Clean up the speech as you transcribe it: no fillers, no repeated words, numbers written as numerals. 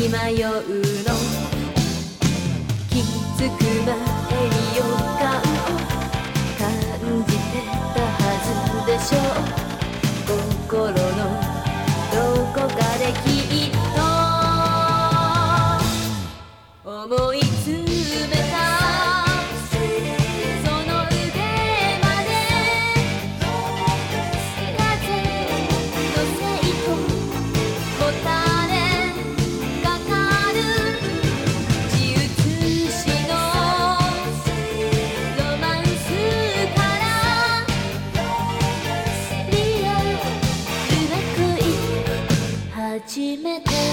迷うの気づく前に予感を感じてたはずでしょう。心のどこかできっと思い詰めたその腕まで風のせいともたれかかる自写しのロマンスからリアルな恋始めて